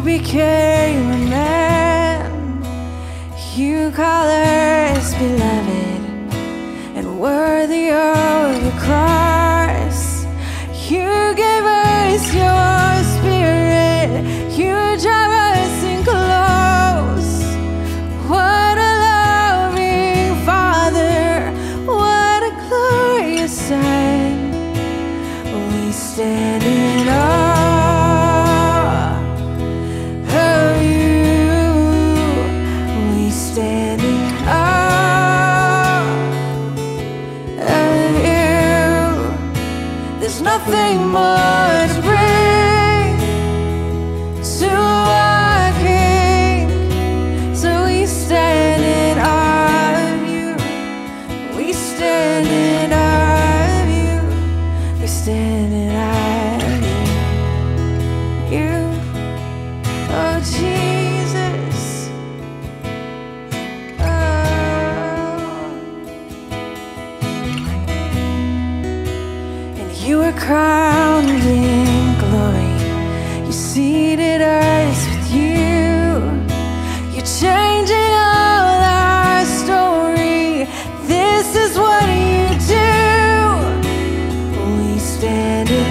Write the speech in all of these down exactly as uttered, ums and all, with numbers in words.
became a man. You call us beloved and worthy of the cross. You gave us your spirit. You drive us in close. What a loving Father, what a glorious Son. We stand in awe of you. We stand in awe of you. There's nothing more to bring to our King, so we stand in awe of you. We stand in awe of you. We stand in awe of you. You, oh Jesus, oh. And you were crowned in glory. You seated us with you. You're changing all our story. This is what you do. We stand in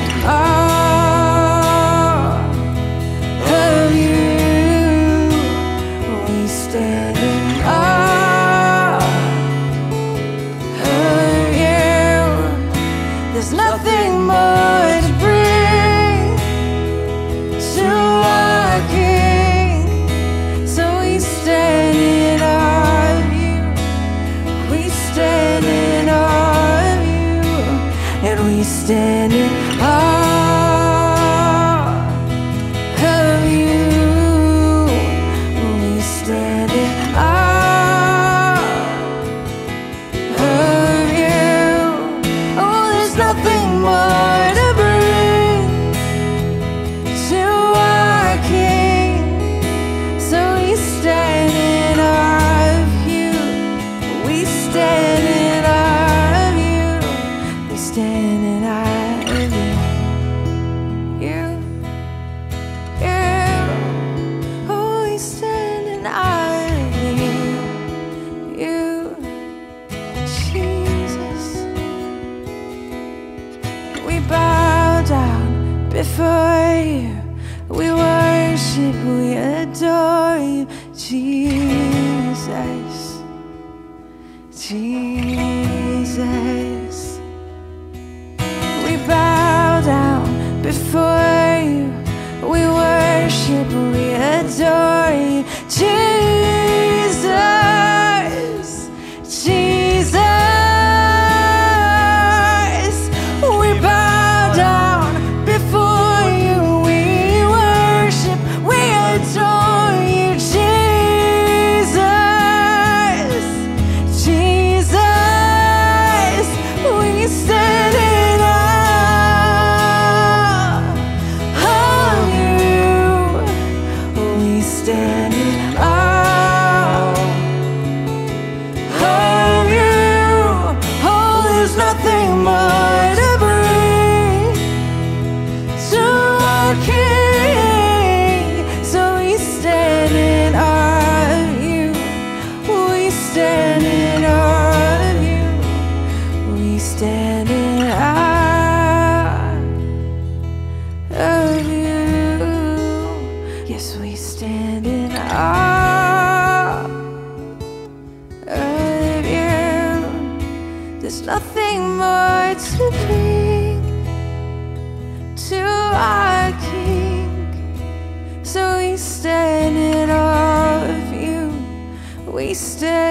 awe of you. We stand in awe of you. There's nothing more to bring to our King, so we stand in awe of you. We stand in awe of you, and we stand in awe of you. We stand in awe of you. Oh, there's nothing more to bring to our King, so we stand in awe of you. We stand in awe of you. We stand in awe of you. You, you. Oh, we stand in awe of you. You, Jesus. We bow down before you. We worship, we adore you, Jesus. Jesus. We bow down before you. We worship, we adore you, Jesus. Jesus. We bow down before you. We worship, we adore you, Jesus. Jesus. We stand in awe of you. We stand in awe of you. Oh, there's nothing more to bring to our King, so we stand in awe of you. We stand in awe of you. We stand in awe of you. Yes, we stand in awe of you. There's nothing more to bring to our King, so we stand in awe of you. We stand